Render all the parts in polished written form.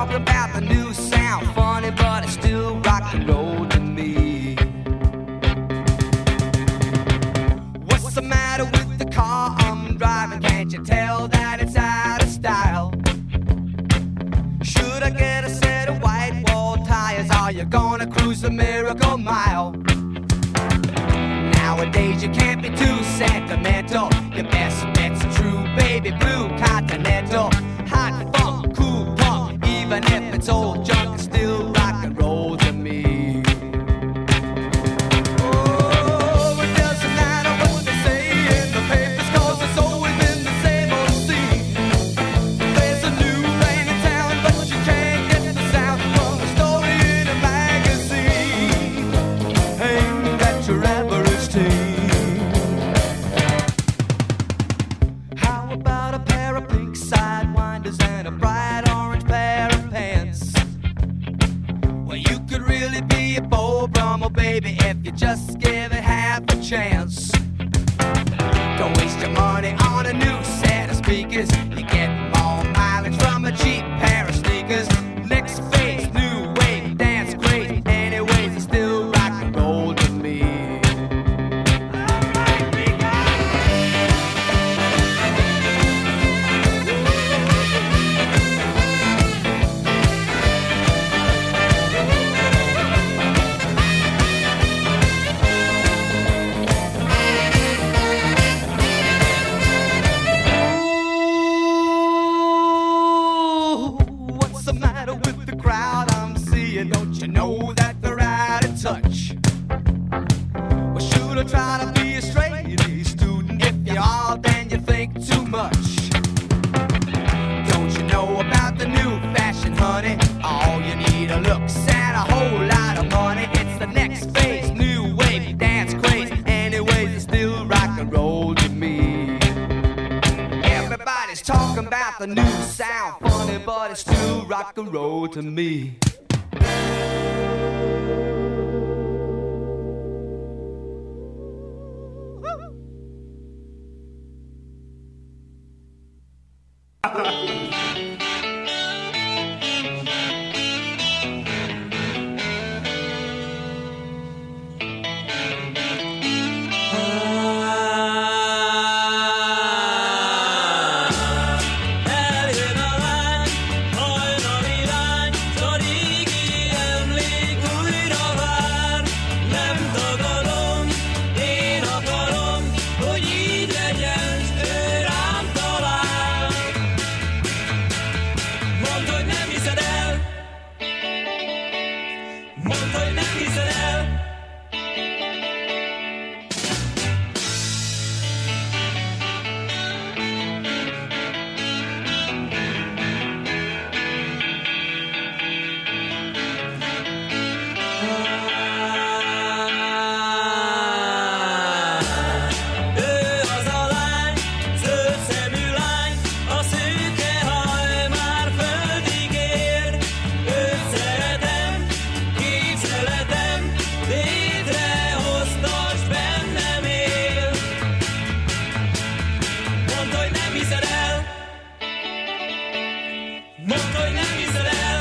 talk about the new sound. Funny, but it's still rock and roll to me. What's the matter with the car I'm driving? Can't you tell that it's out of style? Should I get a set of white wall tires? Are you gonna cruise the Miracle Mile? Nowadays you can't be too sentimental. Your best bet's a true baby blue Continental. Hot funk, cool punk, even if it's old junk, it's still rock and roll to me. Oh, it doesn't matter what they say in the papers, 'cause it's always been the same old scene. There's a new rain in town, but you can't get the sound from a story in a magazine aimed at your average teen. How about a pair of pink sidewinders and a bright orange pair of pants? Well, you could really be a Beau Brummel, baby, if you just give it half a chance. Don't waste your money on a new set of speakers. You get more mileage from a cheap pair of sneakers. Next phase, new wave, dance crazy. Anyways, it's still rock and roll to me. What's the matter with the crowd I'm seeing? Don't you know that they're out of touch? Well, should I try to be a straight A student? If you are, then you think too much. Don't you know about the new fashion, honey? All you need are looks and a whole lot of money. It's the next phase, new wave, dance craze. Anyways, it's still rock and roll to me. Everybody's talking about the new sound. Funny, but it's still rock and roll to me. Eljön a lány, hajnali lány, s a régi emlék újra vár. Nem tagadom, én akarom, hogy így legyen, s ő rám talál. Mondd, hogy nem hiszed el, mondd, hogy nem hiszed el. Ő az a lány, zöld szemű lány, a szőke haj már földig ér. Őt szeretem, képzeletem, létrehoztas, bennem él. Mondd, hogy nem hiszed el, mondd, hogy nem hiszed el.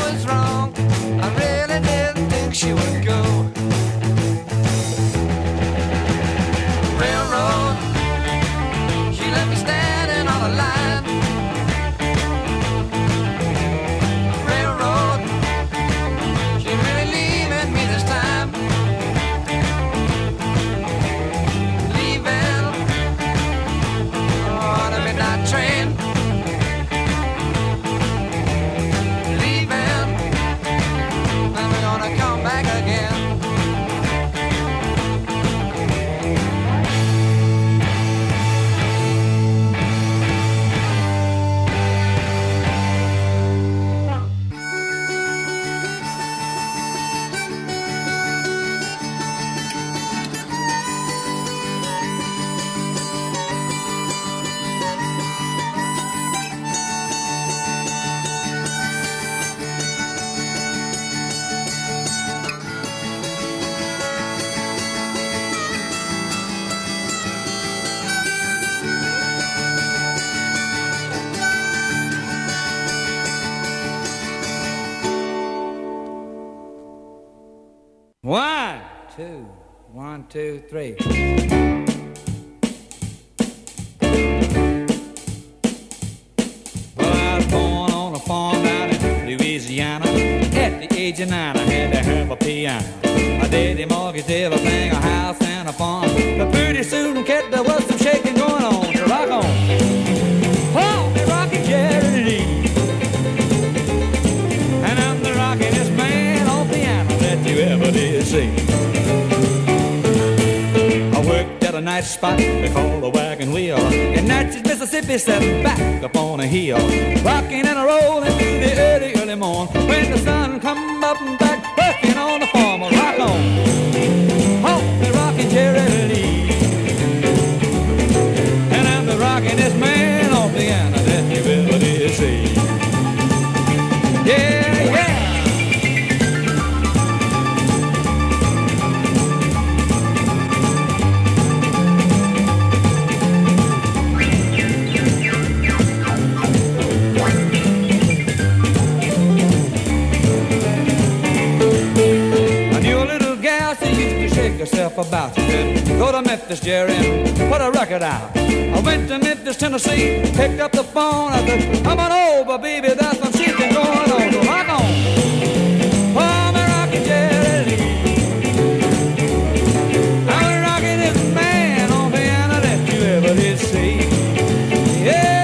was wrong. I really didn't think she would go. Railroad, she left me standing on the line. Railroad, she really leaving me this time. Leaving on a midnight train. Leaving, and we're gonna come back again. One, two, 1, 2, 3. Well, I was born on a farm down in Louisiana. At the age of 9, I had to have a piano. My daddy mortgaged everything, a house and a farm. But pretty soon, kid, there was some shaking going on. To rock on. Oh, the rocking Jerry Lee. And I'm the rockinest man on piano that you ever did see. I worked at a nice spot they call the Wagon Wheel in Natchez, Mississippi, sitting back up on a hill, rocking and rolling through the early, early morn. When the sun come up and back, working on the farm, rock on. Oh, the rocking Jerry Lee. And I'm the rockinest man on piano that you ever did see. Yeah, yeah. Yourself about you could go to Memphis, Jerry, and put a record out. I went to Memphis, Tennessee, picked up the phone. I said, come on over, baby, there's some shit going on. So rock on. Oh, my rockin' Jerry Lee. I'm the rockin'est man on piano that you ever did see. Yeah.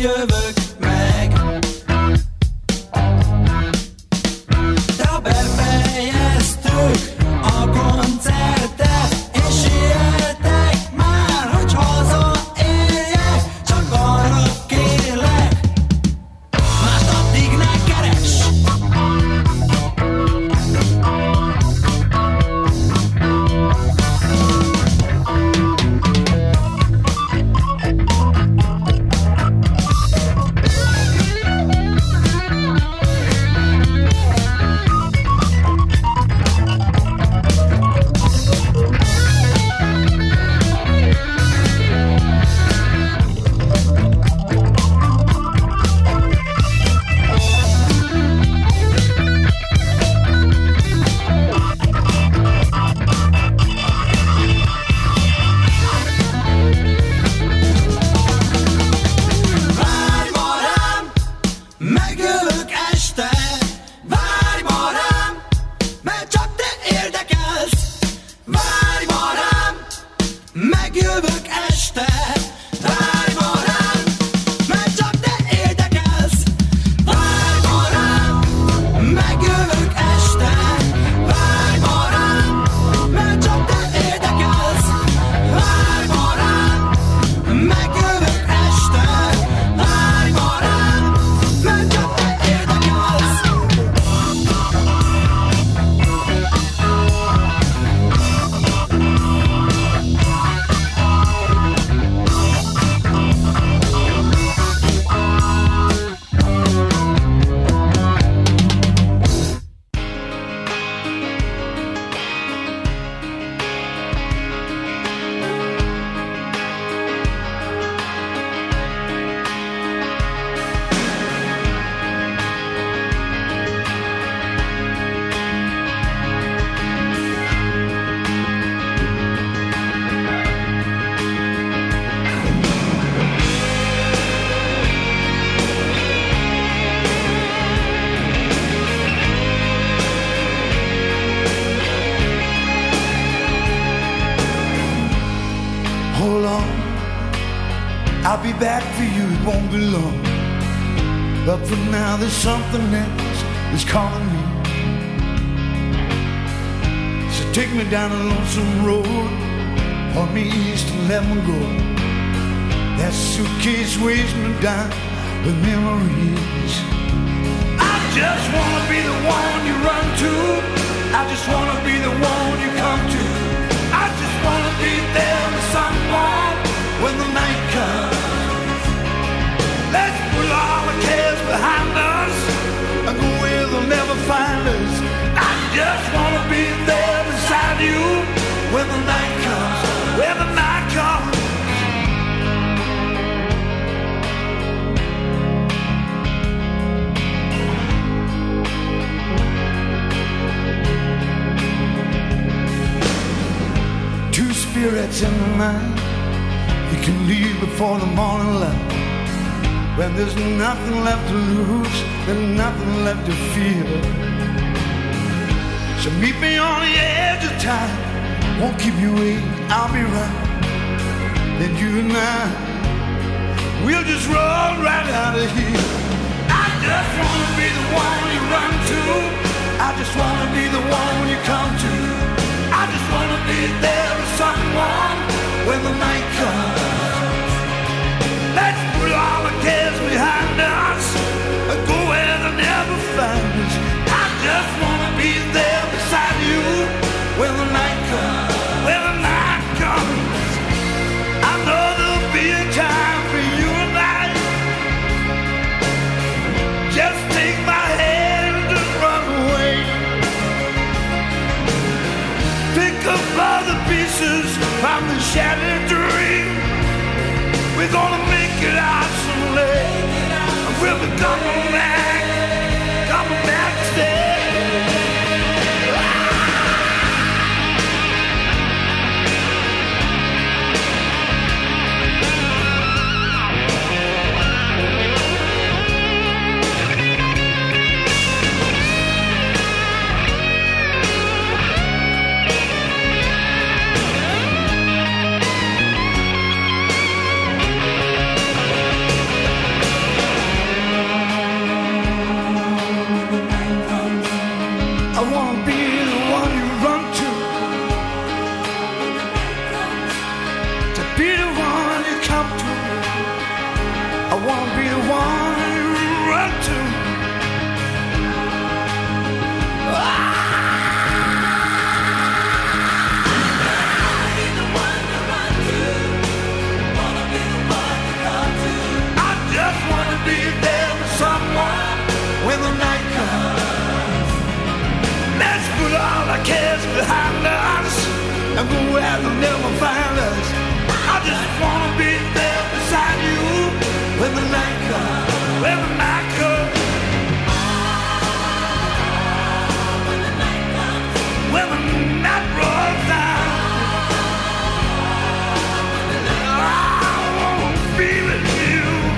jövök meg. De befejeztük a koncertet, és sieltek már, hogy hazaérjek, csak arra kérlek, mást addig ne keres. I'll be back for you, it won't be long. But for now there's something else that's calling me. So take me down a lonesome road, point me east and let me go. That suitcase weighs me down with memories. I just wanna be the one you run to, I just wanna be the one you come to. I just wanna be there with someone when the night comes. Let's put all the cares behind us and go where they'll never find us. I just wanna be there beside you when the night comes, when the night comes. Two spirits in the night, you can leave before the morning light. When there's nothing left to lose, there's nothing left to fear. So meet me on the edge of time, won't keep you waiting, I'll be right. Then you and I, we'll just roll right out of here. I just wanna be the one you run to, I just wanna be the one you come to. I just wanna be there with someone when the night comes. Let's put all the cares behind us and go where they'll never find us. I just wanna be there beside you when the night comes, when the night comes. I know there'll be a time for you and I. Just take my hand and just run away. Pick up all the pieces from the shattered dream. want to be the one you run to. Be there with someone when the night comes. Let's put all our cares behind us and go where they'll never find us. I just wanna be there beside you when the night comes. When the night comes. When the night comes. When the night rolls down. I wanna be with you.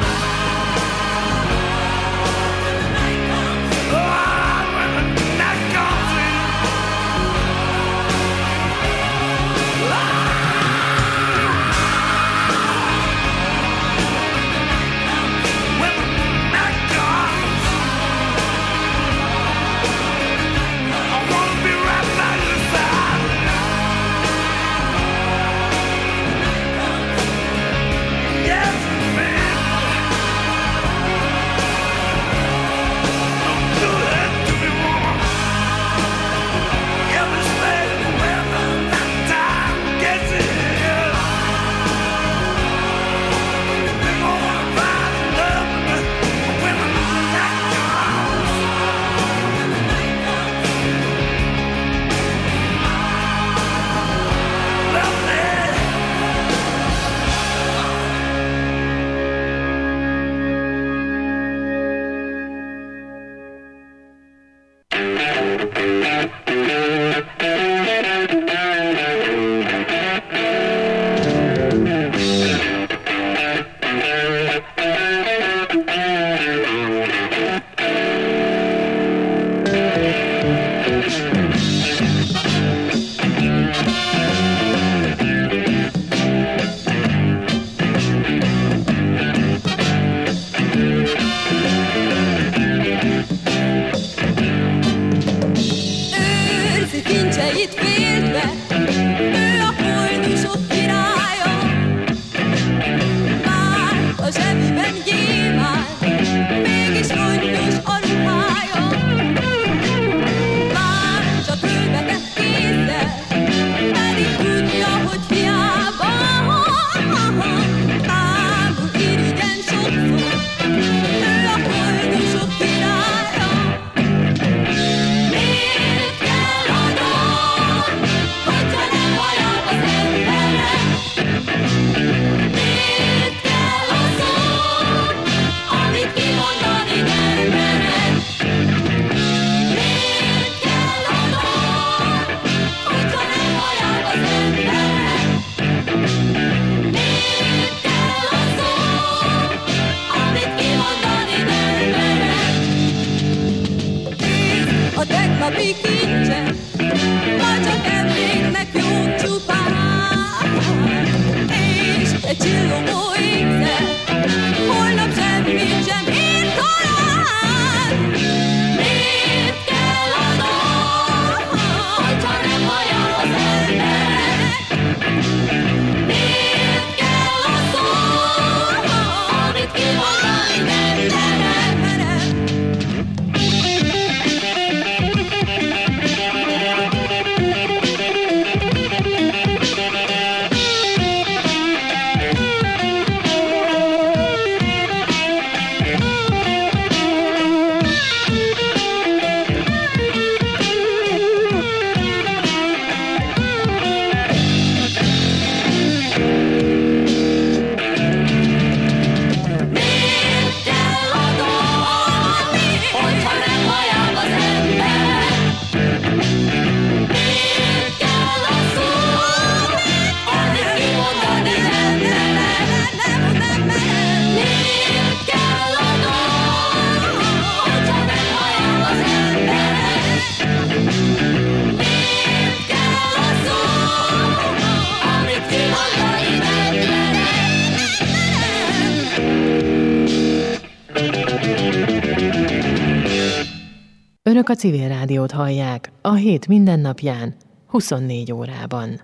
Önök a Civil Rádiót hallják a hét mindennapján, 24 órában.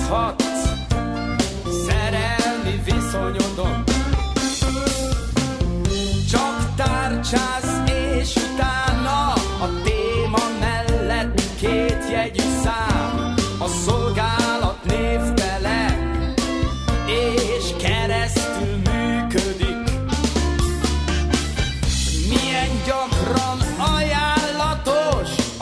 Maradhatsz szerelmi viszonyodon, csak tárcsáz